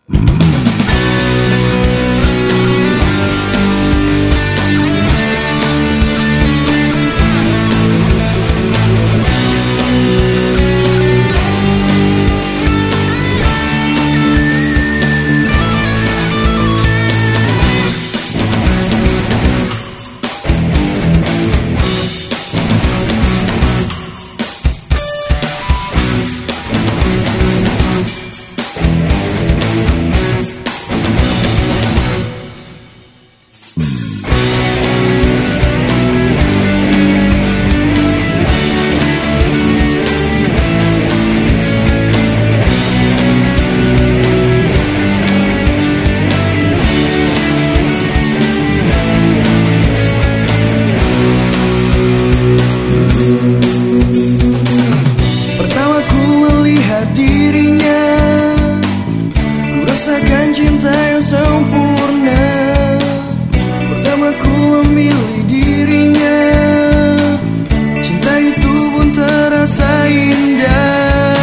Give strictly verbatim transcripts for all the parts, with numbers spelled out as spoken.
Cinta yang sempurna, pertama ku memilih dirinya. Cinta itu pun terasa indah.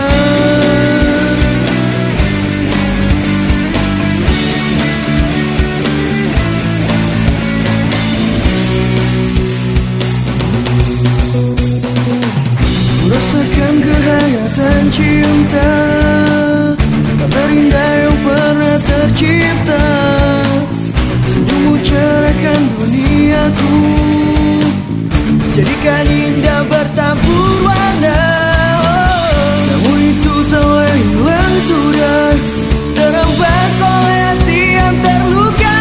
Ku rasakan kehayatan cinta, tak terindah yang pernah tercipta. Senyummu cerahkan duniaku, jadikan indah bertabur warna. Namun itu telah hilang sudah, terhempas oleh hati yang terluka.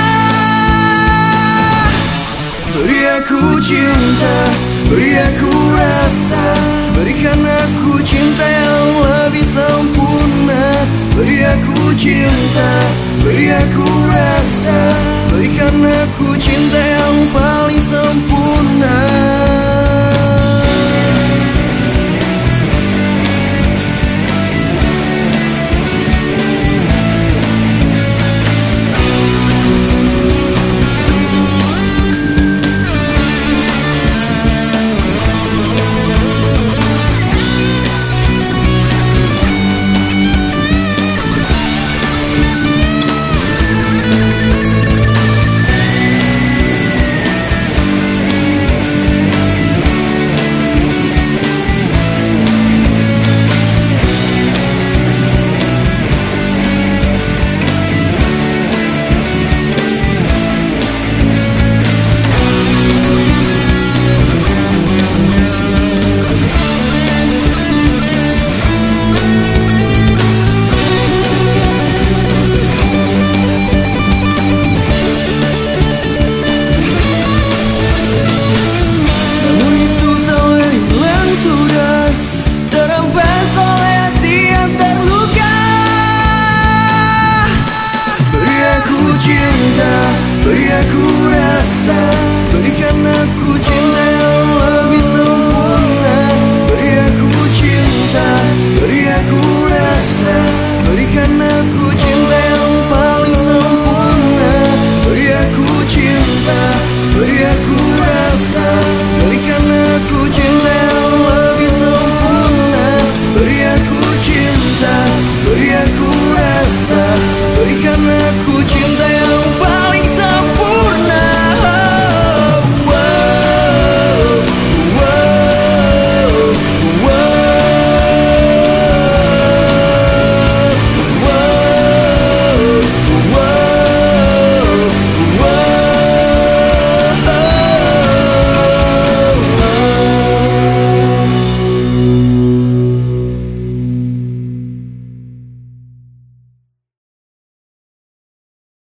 Beri aku cinta, beri aku rasa, berikan aku cinta yang lebih sempurna. Beri aku cinta, beri aku rasa, berikan aku cinta yang paling sempurna.